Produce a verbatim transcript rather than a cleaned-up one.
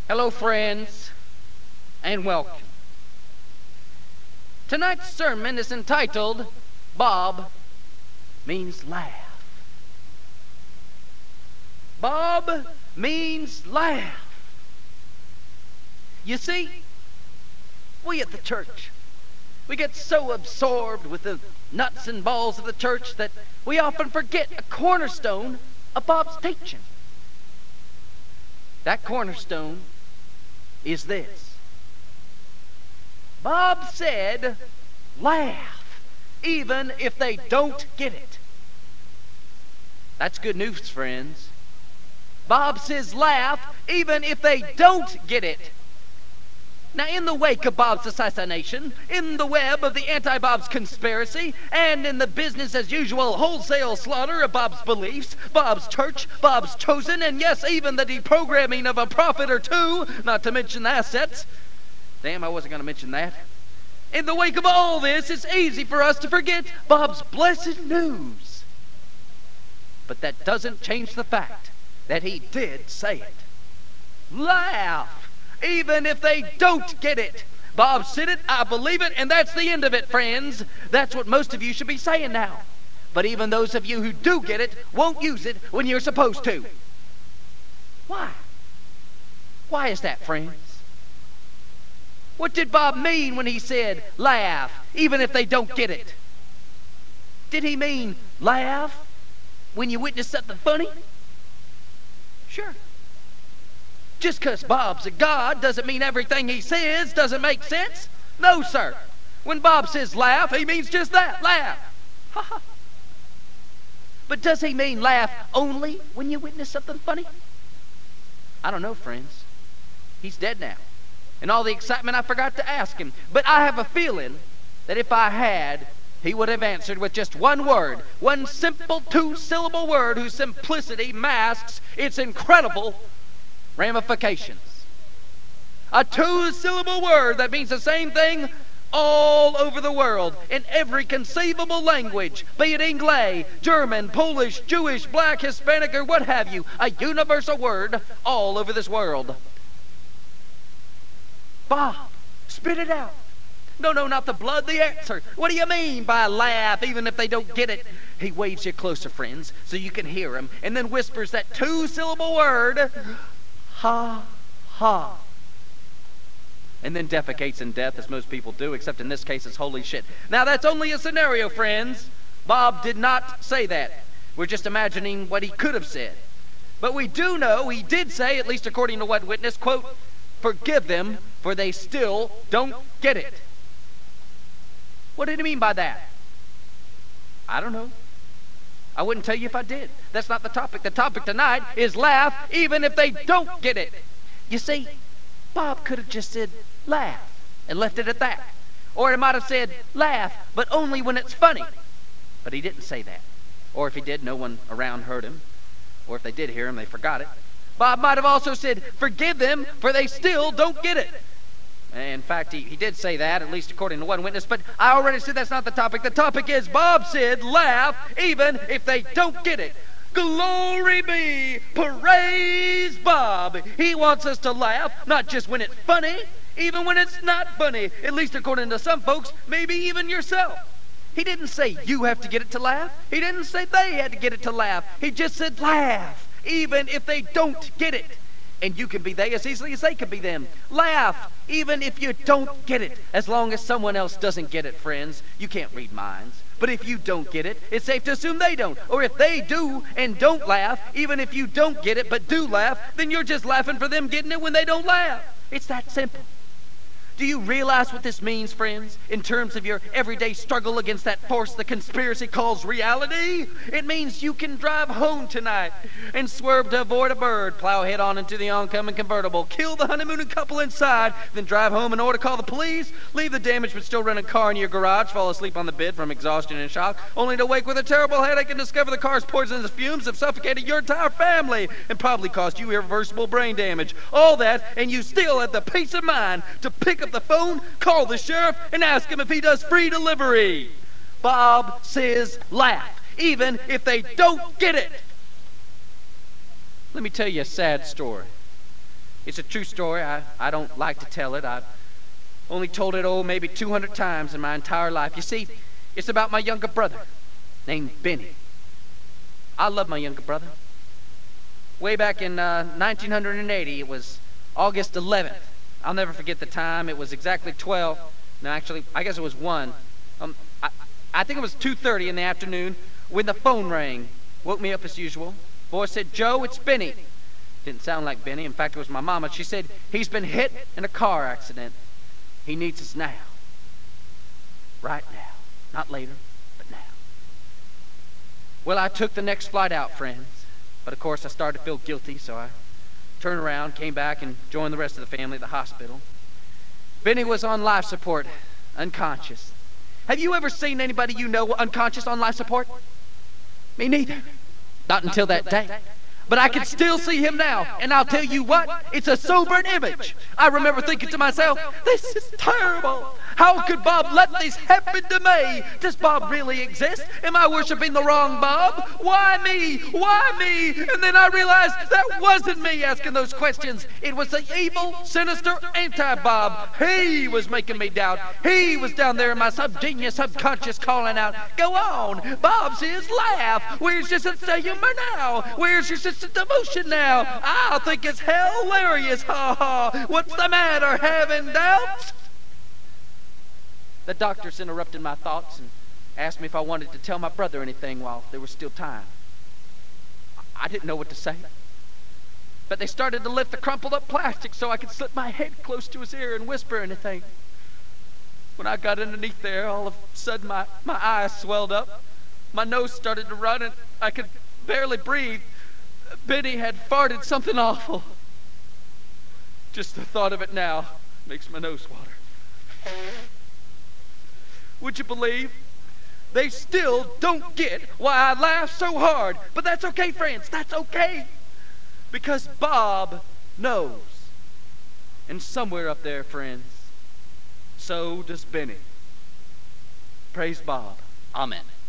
Hello, friends, and welcome. Tonight's sermon is entitled, Bob Means Laugh. Bob means laugh. You see, we at the church, we get so absorbed with the nuts and balls of the church that we often forget a cornerstone of Bob's teaching. That cornerstone is this. Bob said, laugh, even if they don't get it. That's good news, friends. Bob says laugh, even if they don't get it. Now, in the wake of Bob's assassination, in the web of the anti-Bob's conspiracy, and in the business-as-usual wholesale slaughter of Bob's beliefs, Bob's church, Bob's chosen, and yes, even the deprogramming of a prophet or two, not to mention the assets. Damn, I wasn't going to mention that. In the wake of all this, it's easy for us to forget Bob's blessed news. But that doesn't change the fact that he did say it. Laugh! Even if they don't get it. Bob said it, I believe it, and that's the end of it, friends. That's what most of you should be saying now. But even those of you who do get it won't use it when you're supposed to. Why? Why is that, friends? What did Bob mean when he said, laugh, even if they don't get it? Did he mean laugh when you witness something funny? Sure. Just because Bob's a God doesn't mean everything he says doesn't make sense. No, sir. When Bob says laugh, he means just that, laugh. Ha ha. But does he mean laugh only when you witness something funny? I don't know, friends. He's dead now. In all the excitement, I forgot to ask him. But I have a feeling that if I had, he would have answered with just one word, one simple two-syllable word whose simplicity masks its incredible ramifications. A two-syllable word that means the same thing all over the world, in every conceivable language, be it English, German, Polish, Jewish, black, Hispanic, or what have you. A universal word all over this world. Bob, spit it out. No, no, not the blood, the answer. What do you mean by laugh, even if they don't get it? He waves you closer, friends, so you can hear him, and then whispers that two-syllable word, ha, ha. And then defecates in death, as most people do, except in this case it's holy shit. Now that's only a scenario, friends. Bob did not say that. We're just imagining what he could have said. But we do know he did say, at least according to one witness, quote, forgive them, for they still don't get it. What did he mean by that? I don't know. I wouldn't tell you if I did. That's not the topic. The topic tonight is laugh even if they don't get it. You see, Bob could have just said laugh and left it at that. Or he might have said laugh, but only when it's funny. But he didn't say that. Or if he did, no one around heard him. Or if they did hear him, they forgot it. Bob might have also said, forgive them, for they still don't get it. In fact, he, he did say that, at least according to one witness, but I already said that's not the topic. The topic is, Bob said, laugh even if they don't get it. Glory be, praise Bob. He wants us to laugh, not just when it's funny, even when it's not funny, at least according to some folks, maybe even yourself. He didn't say you have to get it to laugh. He didn't say they had to get it to laugh. He just said laugh, even if they don't get it. And you can be they as easily as they can be them. Laugh, even if you don't get it. As long as someone else doesn't get it, friends. You can't read minds. But if you don't get it, it's safe to assume they don't. Or if they do and don't laugh, even if you don't get it but do laugh, then you're just laughing for them getting it when they don't laugh. It's that simple. Do you realize what this means, friends, in terms of your everyday struggle against that force the conspiracy calls reality? It means you can drive home tonight and swerve to avoid a bird, plow head on into the oncoming convertible, kill the honeymooning couple inside, then drive home in order to call the police, leave the damaged but still running car in your garage, fall asleep on the bed from exhaustion and shock, only to wake with a terrible headache and discover the car's poisonous fumes have suffocated your entire family and probably caused you irreversible brain damage. All that, and you still have the peace of mind to pick up the phone, call the sheriff, and ask him if he does free delivery. Bob says laugh, even if they don't get it. Let me tell you a sad story. It's a true story. I, I don't like to tell it. I've only told it, oh, maybe two hundred times in my entire life. You see, it's about my younger brother named Benny. I love my younger brother. Way back in uh, nineteen eighty, it was August eleventh. I'll never forget the time. It was exactly twelve. No, actually, I guess it was one. Um, I, I think it was two thirty in the afternoon when the phone rang. Woke me up as usual. Voice said, "Joe, it's Benny." Didn't sound like Benny. In fact, it was my mama. She said, "He's been hit in a car accident. He needs us now. Right now. Not later, but now." Well, I took the next flight out, friends. But of course, I started to feel guilty, so I turned around, came back, and joined the rest of the family at the hospital. Benny was on life support, unconscious. Have you ever seen anybody you know unconscious on life support? Me neither. Not until that day. But I can still see him now, and I'll tell you what, it's a sobering image. I remember thinking to myself, this is terrible. How could Bob let this happen to me? Does Bob really exist? Am I worshiping the wrong Bob? Why me? Why me? And then I realized that wasn't me asking those questions. It was the evil, sinister anti-Bob. He was making me doubt. He was down there in my subgenius subconscious calling out, "Go on, Bob says laugh. Where's your sense of humor now? Where's your sense of devotion now? I think it's hilarious. Ha ha. What's the matter? Having doubts?" The doctors interrupted my thoughts and asked me if I wanted to tell my brother anything while there was still time. I didn't know what to say. But they started to lift the crumpled up plastic so I could slip my head close to his ear and whisper anything. When I got underneath there, all of a sudden my, my eyes swelled up. My nose started to run and I could barely breathe. Benny had farted something awful. Just the thought of it now makes my nose water. Would you believe? They still don't get why I laugh so hard. But that's okay, friends. That's okay. Because Bob knows. And somewhere up there, friends, so does Benny. Praise Bob. Amen.